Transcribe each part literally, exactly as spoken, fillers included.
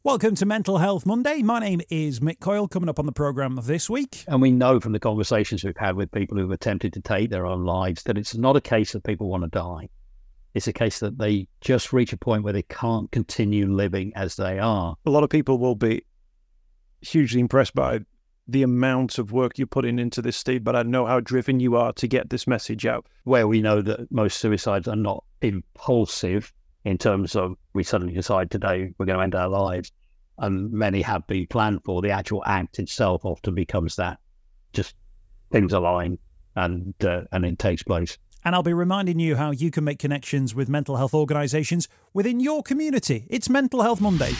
Welcome to Mental Health Monday. My name is Mick Coyle. Coming up on the programme this week. And we know from the conversations we've had with people who've attempted to take their own lives that it's not a case that people want to die. It's a case that they just reach a point where they can't continue living as they are. A lot of people will be hugely impressed by the amount of work you're putting into this, Steve, but I know how driven you are to get this message out. Where we know that most suicides are not impulsive, in terms of we suddenly decide today we're going to end our lives, and many have been planned for. The actual act itself often becomes that, just things align and uh, and it takes place. And I'll be reminding you how you can make connections with mental health organisations within your community. It's Mental Health Monday.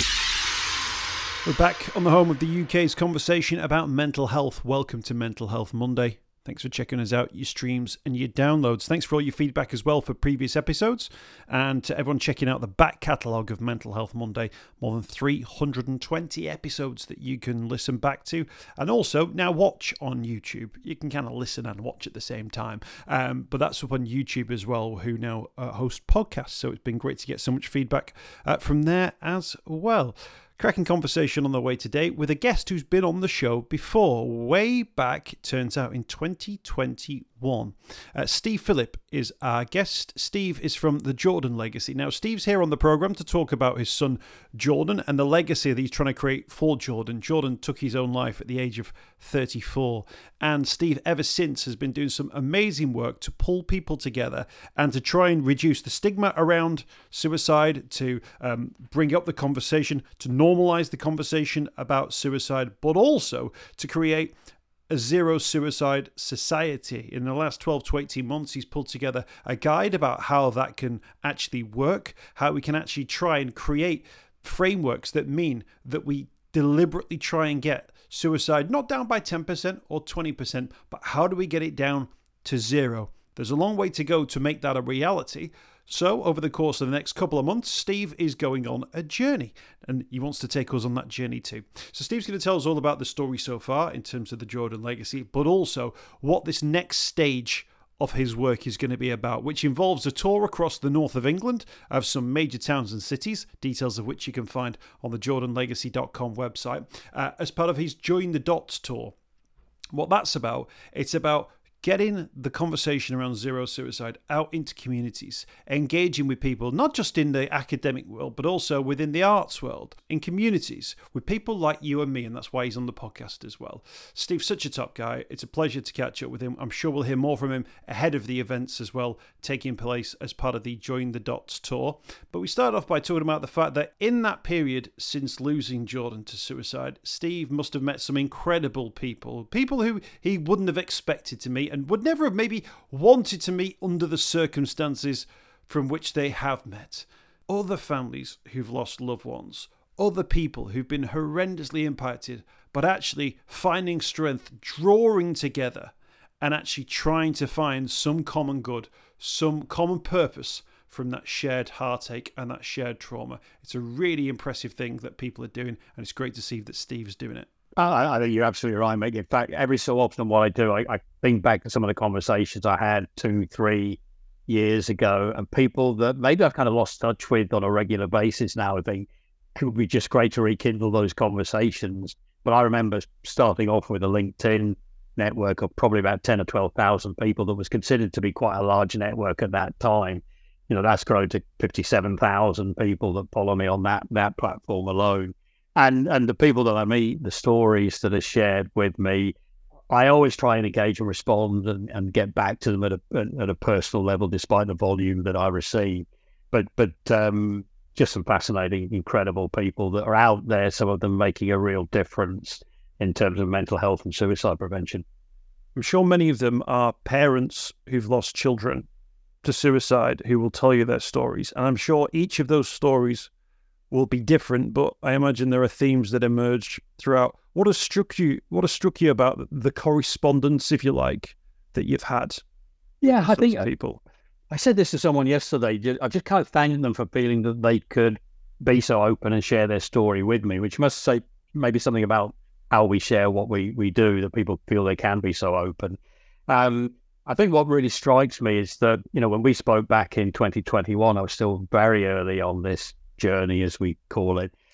We're back on the home of the U K's conversation about mental health. Welcome to Mental Health Monday. Thanks for checking us out, your streams and your downloads. Thanks for all your feedback as well for previous episodes. And to everyone checking out the back catalogue of Mental Health Monday, more than three hundred twenty episodes that you can listen back to. And also now watch on YouTube. You can kind of listen and watch at the same time. Um, but that's up on YouTube as well, who now uh, host podcasts. So it's been great to get so much feedback uh, from there as well. Cracking conversation on the way today with a guest who's been on the show before, way back, turns out, in twenty twenty-one. Uh, Steve Phillip is our guest. Steve is from the Jordan Legacy. Now, Steve's here on the programme to talk about his son, Jordan, and the legacy that he's trying to create for Jordan. Jordan took his own life at the age of thirty-four, and Steve, ever since, has been doing some amazing work to pull people together and to try and reduce the stigma around suicide, to um, bring up the conversation, to normalize the conversation about suicide, but also to create a zero suicide society. In the last twelve to eighteen months, he's pulled together a guide about how that can actually work, how we can actually try and create frameworks that mean that we deliberately try and get suicide not down by ten percent or twenty percent, but how do we get it down to zero? There's a long way to go to make that a reality. So over the course of the next couple of months, Steve is going on a journey, and he wants to take us on that journey too. So Steve's going to tell us all about the story so far in terms of the Jordan legacy, but also what this next stage of his work is going to be about, which involves a tour across the north of England of some major towns and cities, details of which you can find on the jordan legacy dot com website, uh, as part of his Join the Dots tour. What that's about, it's about getting the conversation around zero suicide out into communities, engaging with people, not just in the academic world, but also within the arts world, in communities, with people like you and me, and that's why he's on the podcast as well. Steve's such a top guy. It's a pleasure to catch up with him. I'm sure we'll hear more from him ahead of the events as well, taking place as part of the Join the Dots tour. But we start off by talking about the fact that in that period since losing Jordan to suicide, Steve must have met some incredible people, people who he wouldn't have expected to meet and would never have maybe wanted to meet under the circumstances from which they have met. Other families who've lost loved ones, other people who've been horrendously impacted, but actually finding strength, drawing together, and actually trying to find some common good, some common purpose from that shared heartache and that shared trauma. It's a really impressive thing that people are doing, and it's great to see that Steve's doing it. I, I think you're absolutely right, mate. In fact, every so often what I do, I, I think back to some of the conversations I had two, three years ago, and people that maybe I've kind of lost touch with on a regular basis now. I think it would be just great to rekindle those conversations. But I remember starting off with a LinkedIn network of probably about ten or twelve thousand people that was considered to be quite a large network at that time. You know, that's grown to fifty-seven thousand people that follow me on that that platform alone. And and the people that I meet, the stories that are shared with me, I always try and engage and respond and, and get back to them at a at a personal level, despite the volume that I receive. But but um, just some fascinating, incredible people that are out there. Some of them making a real difference in terms of mental health and suicide prevention. I'm sure many of them are parents who've lost children to suicide who will tell you their stories, and I'm sure each of those stories will be different, but I imagine there are themes that emerge throughout. What has struck you? What has struck you about the correspondence, if you like, that you've had? Yeah, I think people. I said this to someone yesterday. I just kind of thanked them for feeling that they could be so open and share their story with me, which must say maybe something about how we share what we, we do, that people feel they can be so open. Um, I think what really strikes me is that, you know, when we spoke back in twenty twenty-one, I was still very early on this journey, as we call it.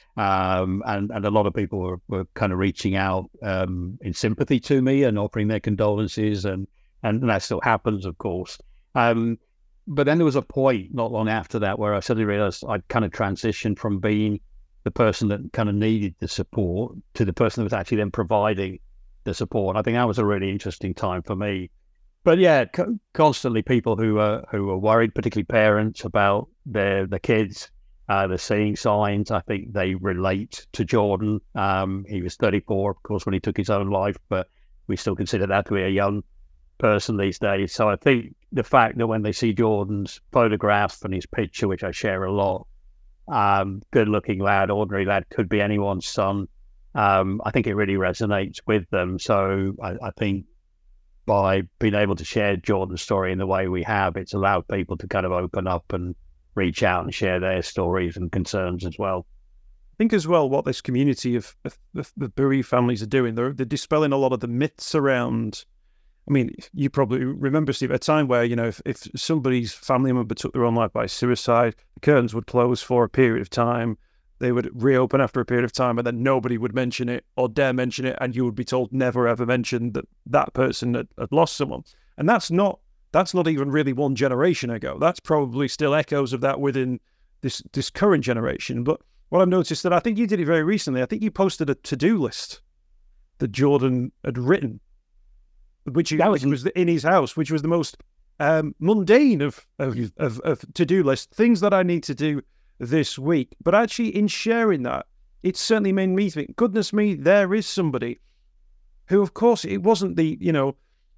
Um, and, and a lot of people were, were kind of reaching out um, in sympathy to me and offering their condolences, and, and that still happens, of course. Um, but then there was a point not long after that where I suddenly realized I'd kind of transitioned from being the person that kind of needed the support to the person that was actually then providing the support. I think that was a really interesting time for me. But yeah, co- constantly people who are who are worried, particularly parents, about their the kids. Uh, they're seeing signs. I think they relate to Jordan. Um, he was thirty-four, of course, when he took his own life, but we still consider that to be a young person these days. So I think the fact that when they see Jordan's photograph and his picture, which I share a lot, um, good-looking lad, ordinary lad, could be anyone's son. Um, I think it really resonates with them. So I, I think by being able to share Jordan's story in the way we have, it's allowed people to kind of open up and reach out and share their stories and concerns as well. I think as well what this community of, of, of the bereaved families are doing, they're, they're dispelling a lot of the myths around. I mean, you probably remember, Steve, a time where, you know, if, if somebody's family member took their own life by suicide, the curtains would close for a period of time. They would reopen after a period of time, and then nobody would mention it or dare mention it, and you would be told never ever mention that that person had, had lost someone. And that's not that's not even really one generation ago. That's probably still echoes of that within this this current generation. But what I've noticed that I think you did it very recently. I think you posted a to-do list that Jordan had written, which, that was, which was in his house, which was the most um, mundane of, of, of, of to-do list, things that I need to do this week. But actually, in sharing that, it certainly made me think, goodness me, there is somebody who, of course, it wasn't the, you know,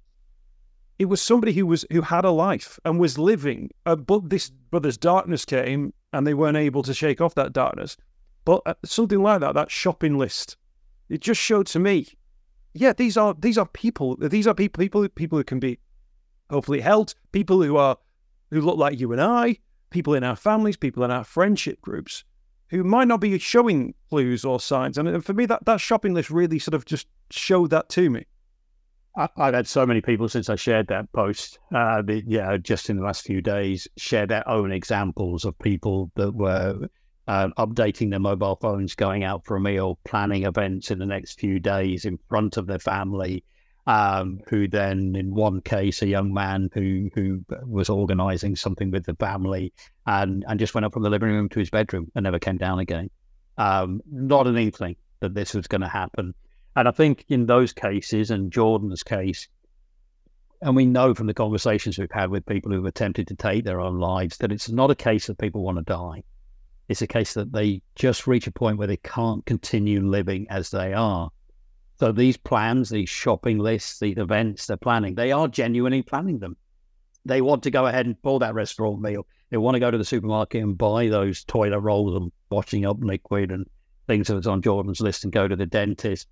it was somebody who was who had a life and was living, uh, but this but this darkness came and they weren't able to shake off that darkness. But uh, something like that, that shopping list, it just showed to me, yeah, these are these are people, these are people, people, people who can be hopefully helped, people who are who look like you and I, people in our families, people in our friendship groups, who might not be showing clues or signs. And for me, that, that shopping list really sort of just showed that to me. I've had so many people since I shared that post, uh, the, yeah, just in the last few days, share their own examples of people that were uh, updating their mobile phones, going out for a meal, planning events in the next few days in front of their family, um, who then, in one case, a young man who who was organising something with the family and, and just went up from the living room to his bedroom and never came down again. Um, not an inkling that this was going to happen. And I think in those cases, and Jordan's case, and we know from the conversations we've had with people who've attempted to take their own lives, that it's not a case that people want to die. It's a case that they just reach a point where they can't continue living as they are. So these plans, these shopping lists, these events they're planning, they are genuinely planning them. They want to go ahead and pull that restaurant meal. They want to go to the supermarket and buy those toilet rolls and washing up liquid and things that was on Jordan's list and go to the dentist.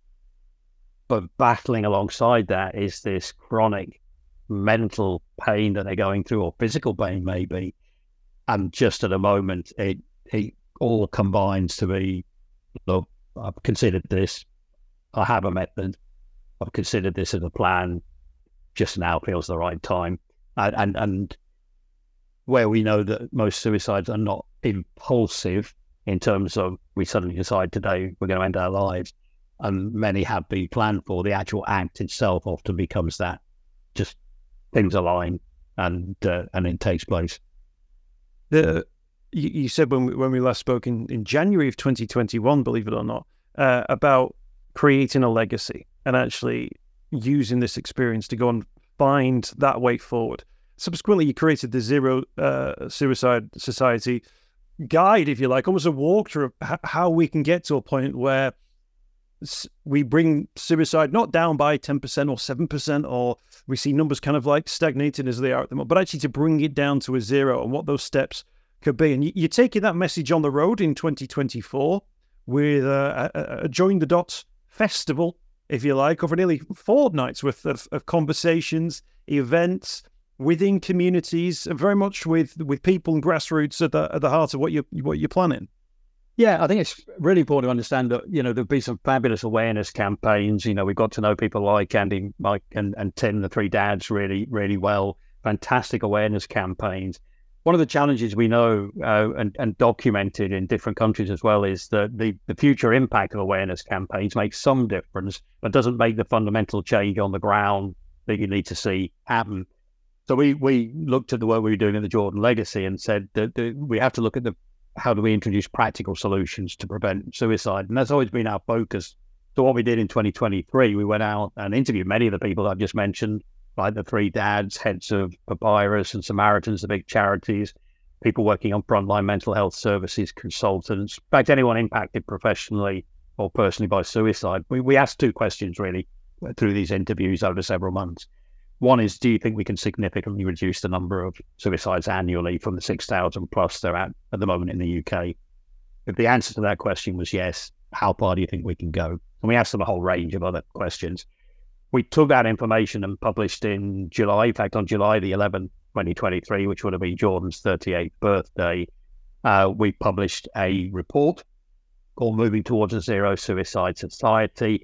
But battling alongside that is this chronic mental pain that they're going through, or physical pain maybe. And just at a moment, it, it all combines to be, look, I've considered this. I have a method. I've considered this as a plan. Just now feels the right time. And, and, and where we know that most suicides are not impulsive in terms of we suddenly decide today we're going to end our lives, and many have been planned for, the actual act itself often becomes that. Just things align and uh, and it takes place. The you, you said when we, when we last spoke in, in January of twenty twenty-one, believe it or not, uh, about creating a legacy and actually using this experience to go and find that way forward. Subsequently, you created the Zero uh, Suicide Society guide, if you like, almost a walkthrough of how we can get to a point where we bring suicide not down by ten percent or seven percent, or we see numbers kind of like stagnating as they are at the moment, but actually to bring it down to a zero and what those steps could be. And you're taking that message on the road in twenty twenty-four with a, a, a Join the Dots festival, if you like, over nearly four nights worth of, of conversations, events within communities, very much with, with people and grassroots at the, at the heart of what you're, what you're planning. Yeah, I think it's really important to understand that, you know, there'll be some fabulous awareness campaigns. You know, we've got to know people like Andy, Mike and, and Tim, the three dads, really, really well. Fantastic awareness campaigns. One of the challenges we know uh, and, and documented in different countries as well is that the, the future impact of awareness campaigns makes some difference, but doesn't make the fundamental change on the ground that you need to see happen. So we we looked at the work we were doing in the Jordan Legacy and said that, that we have to look at the how do we introduce practical solutions to prevent suicide, and that's always been our focus. So what we did in twenty twenty-three, we went out and interviewed many of the people I've just mentioned, like the three dads, heads of Papyrus and Samaritans, the big charities, people working on frontline mental health services, consultants, in fact, anyone impacted professionally or personally by suicide. We, we asked two questions really through these interviews over several months. One is, do you think we can significantly reduce the number of suicides annually from the six thousand plus they're at at the moment in the U K? If the answer to that question was yes, how far do you think we can go? And we asked them a whole range of other questions. We took that information and published in July, in fact, on July the eleventh, twenty twenty-three, which would have been Jordan's thirty-eighth birthday, uh, we published a report called Moving Towards a Zero Suicide Society.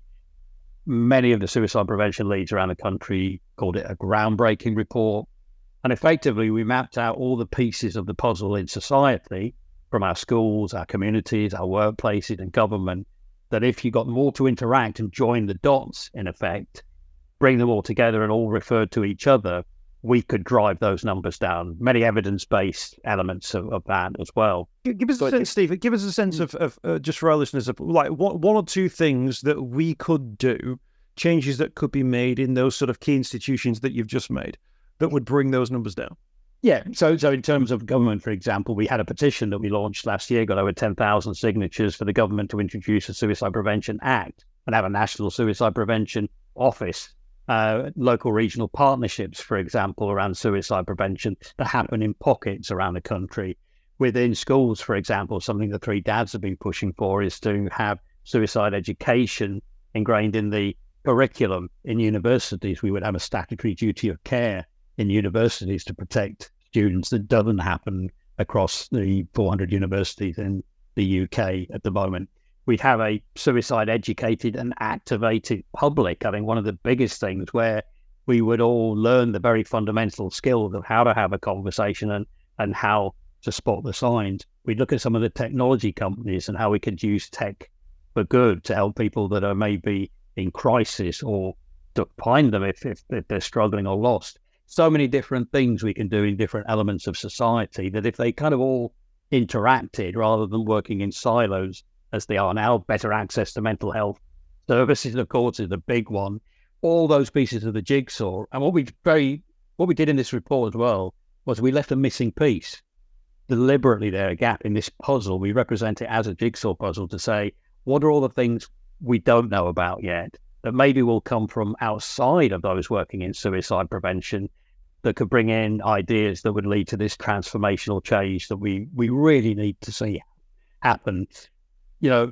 Many of the suicide prevention leads around the country called it a groundbreaking report. And effectively, we mapped out all the pieces of the puzzle in society, from our schools, our communities, our workplaces and government, that if you got more to interact and join the dots, in effect, bring them all together and all referred to each other, we could drive those numbers down. Many evidence-based elements of, of that as well. Give us so a sense, Steve, give us a sense of, of uh, just for our listeners, of like one, one or two things that we could do, changes that could be made in those sort of key institutions that you've just made that would bring those numbers down. Yeah, so so in terms of government, for example, we had a petition that we launched last year, got over ten thousand signatures for the government to introduce a Suicide Prevention Act and have a national suicide prevention office. Uh, local regional partnerships, for example, around suicide prevention that happen in pockets around the country. Within schools, for example, something the three dads have been pushing for is to have suicide education ingrained in the curriculum. In universities, we would have a statutory duty of care in universities to protect students. That doesn't happen across the four hundred universities in the U K at the moment. We'd have a suicide educated and activated public. I think one of the biggest things where we would all learn the very fundamental skills of how to have a conversation and, and how to spot the signs. We'd look at some of the technology companies and how we could use tech for good to help people that are maybe in crisis or to find them if, if, if they're struggling or lost. So many different things we can do in different elements of society that if they kind of all interacted rather than working in silos, as they are now, better access to mental health services, of course, is the big one. All those pieces of the jigsaw. And what we very, what we did in this report as well was we left a missing piece deliberately there, a gap in this puzzle. We represent it as a jigsaw puzzle to say, what are all the things we don't know about yet that maybe will come from outside of those working in suicide prevention that could bring in ideas that would lead to this transformational change that we, we really need to see happen. You know,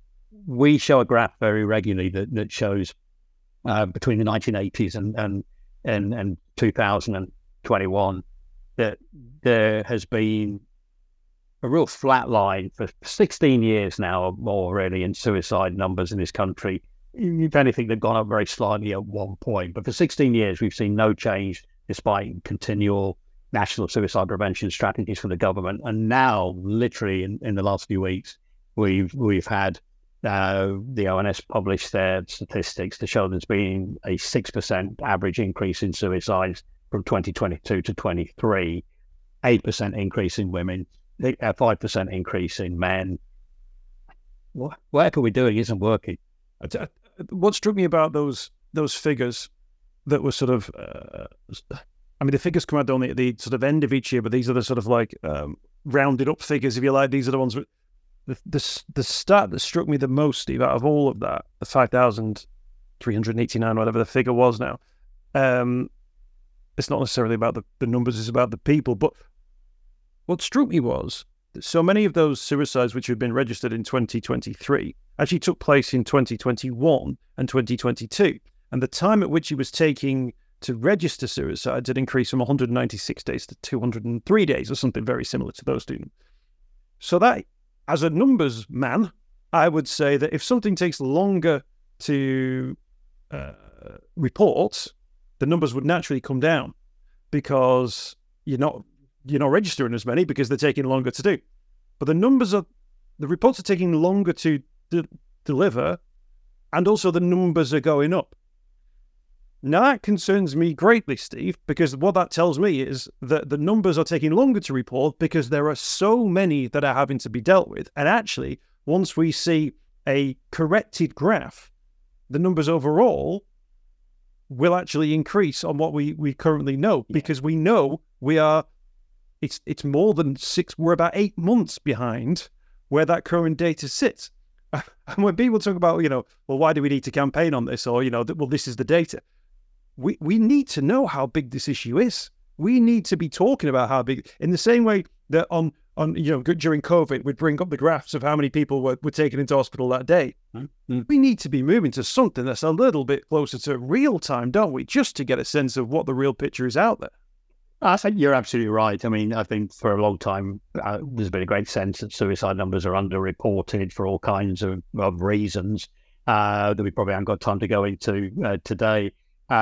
we show a graph very regularly that, that shows uh, between the nineteen eighties and, and, and, and two thousand twenty-one that there has been a real flat line for sixteen years now or more really in suicide numbers in this country. If anything, they've gone up very slightly at one point. But for sixteen years, we've seen no change despite continual national suicide prevention strategies from the government. And now, literally in, in the last few weeks, We've we've had uh, the O N S publish their statistics to show there's been a six percent average increase in suicides from twenty twenty-two to twenty-three, eight percent increase in women, a five percent increase in men. What, whatever we're doing isn't working. What struck me about those those figures that were sort of, uh, I mean, the figures come out only at the sort of end of each year, but these are the sort of like um, rounded up figures, if you like. These are the ones that The, the the stat that struck me the most, Steve, out of all of that, the five thousand three hundred eighty-nine, whatever the figure was now, um, it's not necessarily about the, the numbers, it's about the people. But what struck me was that so many of those suicides which had been registered in twenty twenty-three actually took place in twenty twenty-one and twenty twenty-two. And the time at which it was taking to register suicides had increased from one hundred ninety-six days to two hundred three days, or something very similar to those two. So that, as a numbers man, I would say that if something takes longer to uh, report, the numbers would naturally come down because you're not you're not registering as many because they're taking longer to do. But the numbers are, the reports are taking longer to de- deliver, and also the numbers are going up. Now that concerns me greatly, Steve, because what that tells me is that the numbers are taking longer to report because there are so many that are having to be dealt with. And actually, once we see a corrected graph, the numbers overall will actually increase on what we, we currently know, because we know we are, it's it's more than six, we're about eight months behind where that current data sits. And when people talk about, you know, well, why do we need to campaign on this? Or, you know, well, this is the data. We we need to know how big this issue is. We need to be talking about how big, in the same way that on, on you know, during COVID, we'd bring up the graphs of how many people were, were taken into hospital that day. Mm-hmm. We need to be moving to something that's a little bit closer to real time, don't we? Just to get a sense of what the real picture is out there. I think you're absolutely right. I mean, I think for a long time, uh, there's been a great sense that suicide numbers are underreported for all kinds of, of reasons uh, that we probably haven't got time to go into uh, today.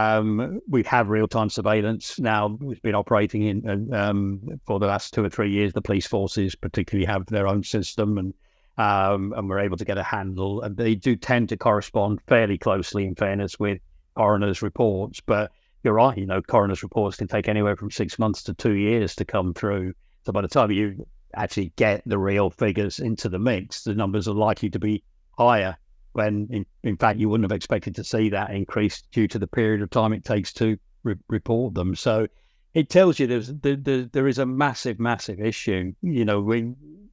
Um, we have real-time surveillance now. We've been operating in um, for the last two or three years. The police forces particularly have their own system, and um, and we're able to get a handle. And they do tend to correspond fairly closely, in fairness, with coroner's reports. But you're right, you know, coroner's reports can take anywhere from six months to two years to come through. So by the time you actually get the real figures into the mix, the numbers are likely to be higher, when in, in fact you wouldn't have expected to see that increase due to the period of time it takes to re- report them. So it tells you there's there, there, there is a massive, massive issue. You know, we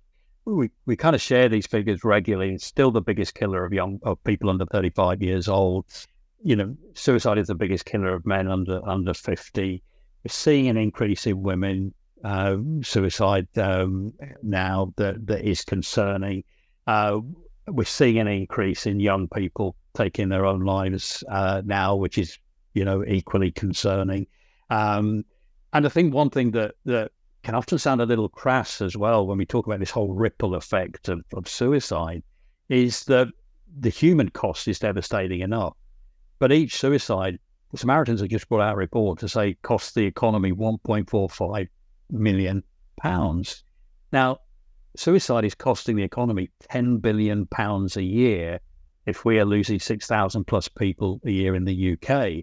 we we kind of share these figures regularly. It's still the biggest killer of young of people under thirty-five years old. You know, suicide is the biggest killer of men under under fifty. We're seeing an increase in women uh, suicide um, now that that is concerning. Uh, We're seeing an increase in young people taking their own lives uh, now, which is, you know, equally concerning. Um, and I think one thing that, that can often sound a little crass as well when we talk about this whole ripple effect of, of suicide is that the human cost is devastating enough. But each suicide, the Samaritans have just brought out a report to say costs the economy one point four five million pounds. Now, suicide is costing the economy ten billion pounds a year if we are losing six thousand plus people a year in the U K.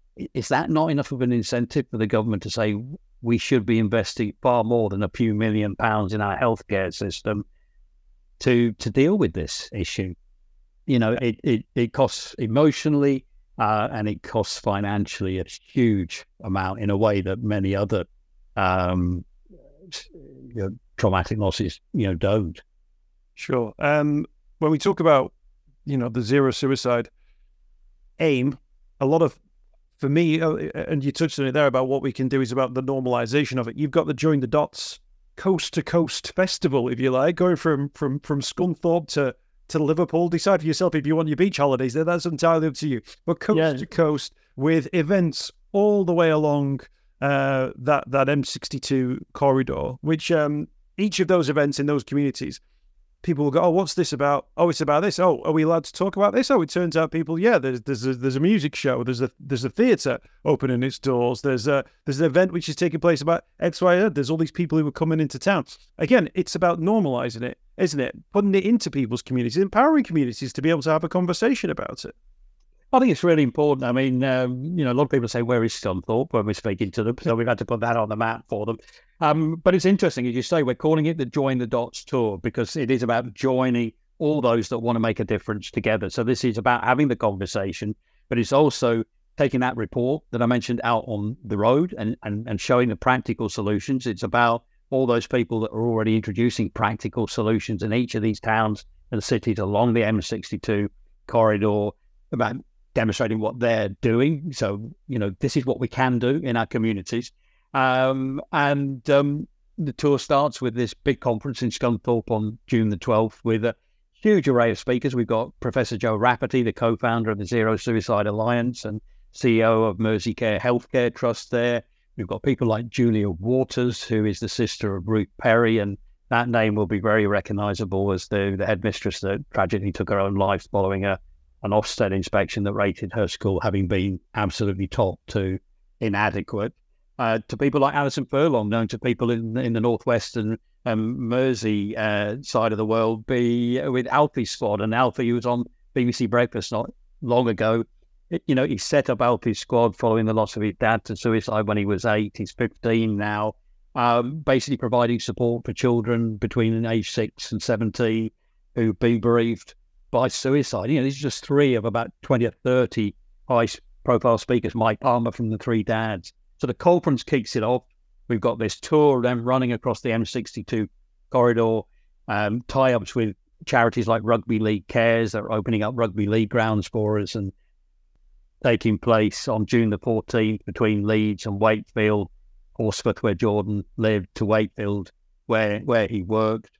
Is that not enough of an incentive for the government to say we should be investing far more than a few million pounds in our healthcare system to to deal with this issue? You know, it, it, it costs emotionally uh, and it costs financially a huge amount in a way that many other um, you know, traumatic losses, you know, don't. Sure. Um, when we talk about, you know, the zero suicide aim, a lot of, for me, uh, and you touched on it there about what we can do is about the normalization of it. You've got the Join the Dots coast to coast festival, if you like, going from from from Scunthorpe to to Liverpool. Decide for yourself if you want your beach holidays there. That's entirely up to you. But coast yeah. to coast with events all the way along uh, that that M sixty-two corridor, which um, each of those events in those communities, people will go, oh, what's this about? Oh, it's about this. Oh, are we allowed to talk about this? Oh, it turns out people, yeah, there's there's a, there's a music show, there's a there's a theatre opening its doors, there's a there's an event which is taking place about X, Y, Z. There's all these people who are coming into town. Again, it's about normalising it, isn't it? Putting it into people's communities, empowering communities to be able to have a conversation about it. I think it's really important. I mean, um, you know, a lot of people say, where is Scunthorpe when we're speaking to them? So we've had to put that on the map for them. Um, but it's interesting, as you say, we're calling it the Join the Dots Tour because it is about joining all those that want to make a difference together. So this is about having the conversation, but it's also taking that report that I mentioned out on the road and, and, and showing the practical solutions. It's about all those people that are already introducing practical solutions in each of these towns and cities along the M sixty-two corridor, about demonstrating what they're doing. So, you know, this is what we can do in our communities. Um, and um, the tour starts with this big conference in Scunthorpe on June the twelfth with a huge array of speakers. We've got Professor Joe Rafferty, the co-founder of the Zero Suicide Alliance and C E O of Merseycare Healthcare Trust there. We've got people like Julia Waters, who is the sister of Ruth Perry, and that name will be very recognisable as the, the headmistress that tragically took her own life following a an Ofsted inspection that rated her school having been absolutely top to inadequate. uh, to people like Alison Furlong, known to people in in the northwestern um, Mersey uh, side of the world, be with Alfie's squad. And Alfie, who was on B B C Breakfast not long ago, it, you know, he set up Alfie's squad following the loss of his dad to suicide when he was eight. He's fifteen now, um, basically providing support for children between age six and seventeen who've been bereaved by suicide. You know, these are just three of about twenty or thirty high-profile speakers. Mike Palmer from the Three Dads. So the conference kicks it off. We've got this tour of them running across the M sixty-two corridor, um, tie-ups with charities like Rugby League Cares that are opening up rugby league grounds for us, and taking place on June the fourteenth between Leeds and Wakefield, Horsforth, where Jordan lived, to Wakefield, where where he worked.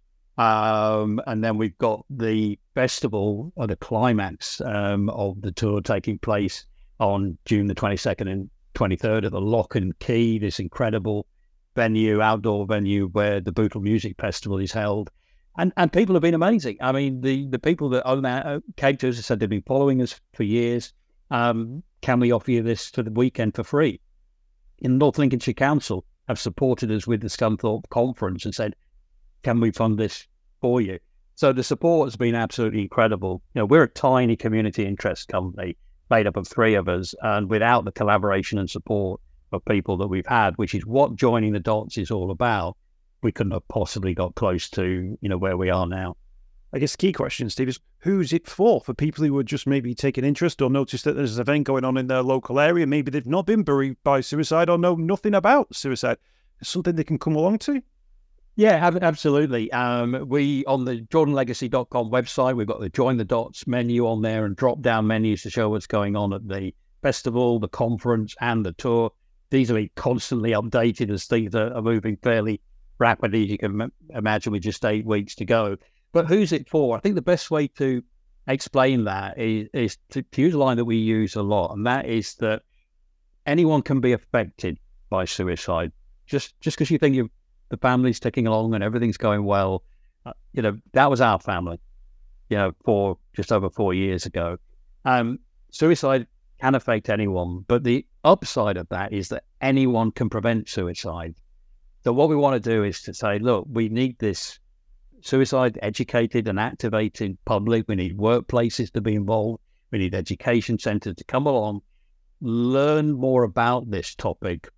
Um, and then we've got the festival, or the climax um, of the tour, taking place on June the twenty-second and twenty-third at the Lock and Key, this incredible venue, outdoor venue where the Bootle Music Festival is held. And and people have been amazing. I mean, the, the people that own that came to us and said they've been following us for years. Um, can we offer you this for the weekend for free? In North Lincolnshire Council have supported us with the Scunthorpe Conference and said, can we fund this for you? So the support has been absolutely incredible. You know, we're a tiny community interest company made up of three of us, and without the collaboration and support of people that we've had, which is what Joining the Dots is all about, we couldn't have possibly got close to, you know, where we are now. I guess the key question, Steve, is who's it for? For people who would just maybe take an interest or notice that there's an event going on in their local area. Maybe they've not been bereaved by suicide or know nothing about suicide. Is something they can come along to? Yeah, absolutely. Um, we, on the jordan legacy dot com website, we've got the Join the Dots menu on there and drop-down menus to show what's going on at the festival, the conference, and the tour. These are constantly updated as things are, are moving fairly rapidly, as you can m- imagine, with just eight weeks to go. But who's it for? I think the best way to explain that is, is to, to use a line that we use a lot, and that is that anyone can be affected by suicide. Just just because you think you the family's ticking along and everything's going well, uh, you know, that was our family, you know, for just over four years ago. Um, suicide can affect anyone, but the upside of that is that anyone can prevent suicide. So what we want to do is to say, look, we need this suicide educated and activated public. We need workplaces to be involved. We need education centres to come along, learn more about this topic,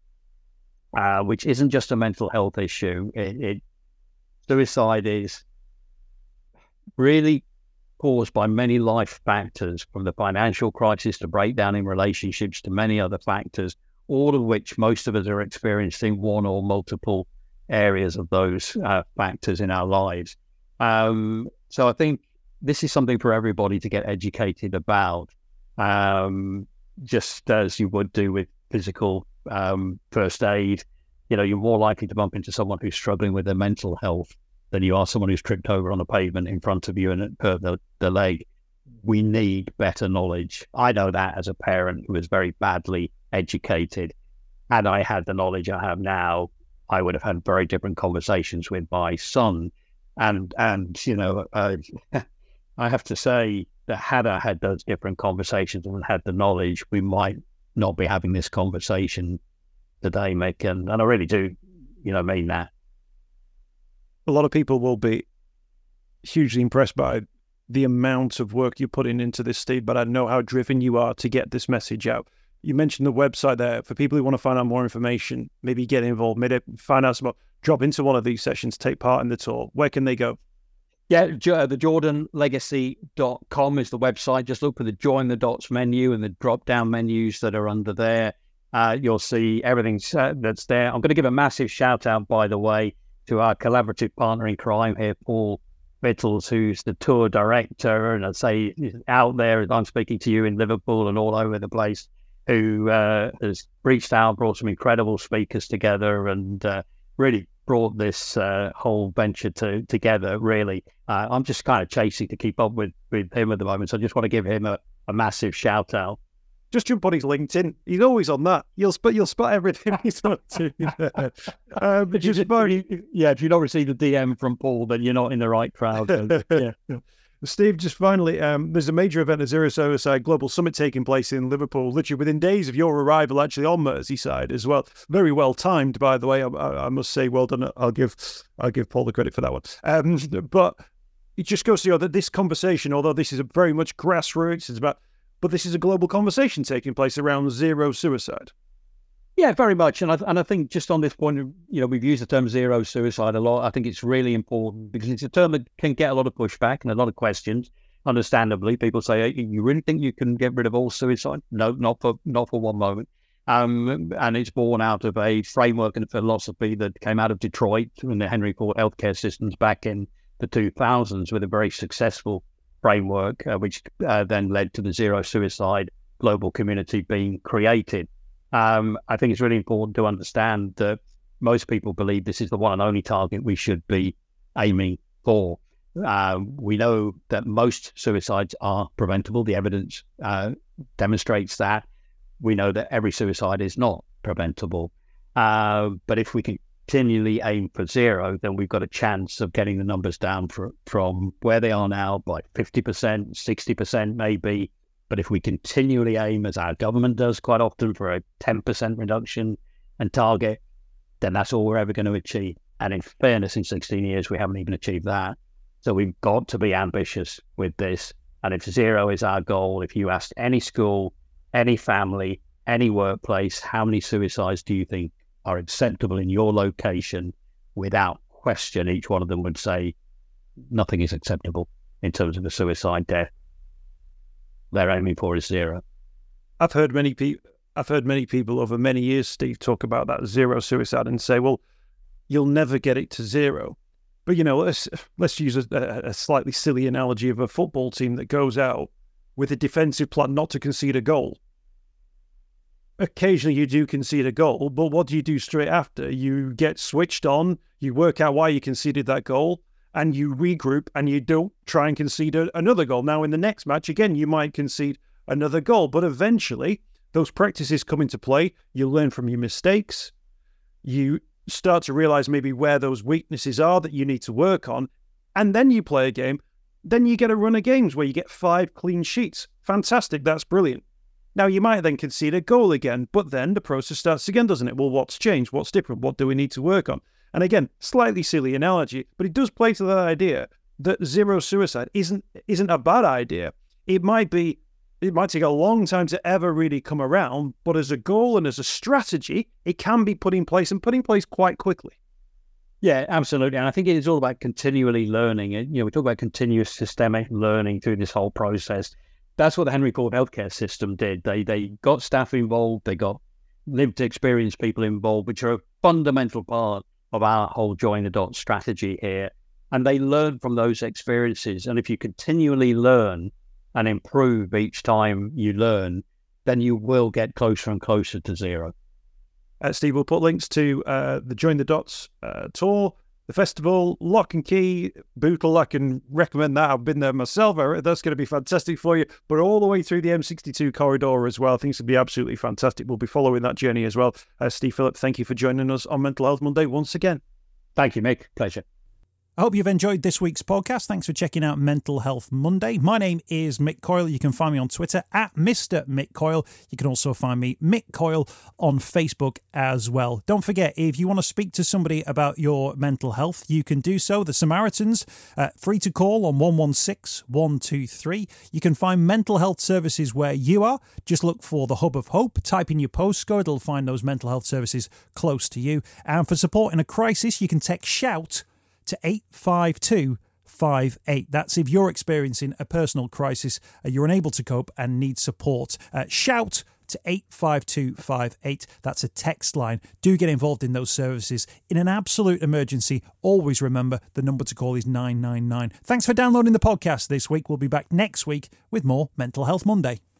uh, which isn't just a mental health issue. It, it suicide is really caused by many life factors, from the financial crisis to breakdown in relationships to many other factors, all of which most of us are experiencing one or multiple areas of those uh, factors in our lives. Um, so I think this is something for everybody to get educated about, um, just as you would do with physical um, first aid. You know, you're more likely to bump into someone who's struggling with their mental health than you are someone who's tripped over on a pavement in front of you and hurt the, the leg. We need better knowledge. I know that as a parent who was very badly educated. Had I had the knowledge I have now, I would have had very different conversations with my son. And, and you know, uh, I have to say that had I had those different conversations and had the knowledge, we might not be having this conversation today, Mick. And, and I really do, you know, mean that. A lot of people will be hugely impressed by the amount of work you're putting into this, Steve, but I know how driven you are to get this message out. You mentioned the website there. For people who want to find out more information, maybe get involved, maybe find out some more, drop into one of these sessions, take part in the tour. Where can they go? Yeah, the jordan legacy dot com is the website. Just look for the Join the Dots menu and the drop-down menus that are under there. Uh, you'll see everything that's there. I'm going to give a massive shout-out, by the way, to our collaborative partner in crime here, Paul Bittles, who's the tour director, and I'd say out there, I'm speaking to you in Liverpool and all over the place, who uh, has reached out, brought some incredible speakers together, and uh, really brought this uh, whole venture to, together, really. Uh, I'm just kind of chasing to keep up with, with him at the moment, so I just want to give him a, a massive shout-out. Just jump on his LinkedIn. He's always on that. You'll spot, you'll spot everything he's up to. um, but just, if you, yeah, if you don't receive a D M from Paul, then you're not in the right crowd. So, yeah. Steve, just finally, um, there's a major event, a Zero Suicide Global Summit taking place in Liverpool, literally within days of your arrival, actually on Merseyside as well. Very well timed, by the way. I, I must say, well done. I'll give I'll give Paul the credit for that one. Um, but it just goes to show that this conversation, although this is a very much grassroots, it's about, but this is a global conversation taking place around zero suicide. Yeah, very much. And I, and I think just on this point, you know, we've used the term zero suicide a lot. I think it's really important because it's a term that can get a lot of pushback and a lot of questions. Understandably, people say, hey, you really think you can get rid of all suicide? No, not for not for one moment. Um, and it's born out of a framework and a philosophy that came out of Detroit and the Henry Ford healthcare systems back in the two thousands with a very successful framework, uh, which uh, then led to the zero suicide global community being created. Um, I think it's really important to understand that most people believe this is the one and only target we should be aiming for. Uh, we know that most suicides are preventable. The evidence uh, demonstrates that. We know that every suicide is not preventable. Uh, but if we continually aim for zero, then we've got a chance of getting the numbers down for, from where they are now by fifty percent, sixty percent maybe. But if we continually aim, as our government does quite often, for a ten percent reduction and target, then that's all we're ever going to achieve. And in fairness, in sixteen years, we haven't even achieved that. So we've got to be ambitious with this. And if zero is our goal, if you ask any school, any family, any workplace, how many suicides do you think are acceptable in your location? Without question, each one of them would say nothing is acceptable in terms of a suicide death. They're aiming for is zero. I've heard many people. I've heard many people over many years, Steve, talk about that zero suicide and say, "Well, you'll never get it to zero." But you know, let's let's use a, a slightly silly analogy of a football team that goes out with a defensive plan not to concede a goal. Occasionally, you do concede a goal, but what do you do straight after? You get switched on. You work out why you conceded that goal. And you regroup and you don't try and concede a, another goal. Now, in the next match, again, you might concede another goal, but eventually those practices come into play. You learn from your mistakes. You start to realize maybe where those weaknesses are that you need to work on. And then you play a game. Then you get a run of games where you get five clean sheets. Fantastic. That's brilliant. Now, you might then concede a goal again, but then the process starts again, doesn't it? Well, what's changed? What's different? What do we need to work on? And again, slightly silly analogy, but it does play to that idea that zero suicide isn't isn't a bad idea. It might be, it might take a long time to ever really come around, but as a goal and as a strategy, it can be put in place and put in place quite quickly. Yeah, absolutely. And I think it is all about continually learning. You know, we talk about continuous systemic learning through this whole process. That's what the Henry Ford healthcare system did. They they got staff involved, they got lived experienced people involved, which are a fundamental part of our whole join the dots strategy here. And they learn from those experiences. And if you continually learn and improve each time you learn, then you will get closer and closer to zero. Uh, Steve, we'll put links to uh, the Join the Dots uh, tour, the festival, Lock and Key, Bootle. I can recommend that. I've been there myself. That's going to be fantastic for you. But all the way through the M sixty-two corridor as well. I think it's going to be absolutely fantastic. We'll be following that journey as well. Uh, Steve Phillip, thank you for joining us on Mental Health Monday once again. Thank you, Mick. Pleasure. I hope you've enjoyed this week's podcast. Thanks for checking out Mental Health Monday. My name is Mick Coyle. You can find me on Twitter at Mister Mick Coyle. You can also find me, Mick Coyle, on Facebook as well. Don't forget, if you want to speak to somebody about your mental health, you can do so. The Samaritans, uh, free to call on one one six, one two three. You can find mental health services where you are. Just look for the Hub of Hope. Type in your postcode. It'll find those mental health services close to you. And for support in a crisis, you can text SHOUT to eight five two five eight. That's if you're experiencing a personal crisis, uh, you're unable to cope and need support. Uh, shout to eight five two five eight. That's a text line. Do get involved in those services. In an absolute emergency, always remember the number to call is nine nine nine. Thanks for downloading the podcast this week. We'll be back next week with more Mental Health Monday.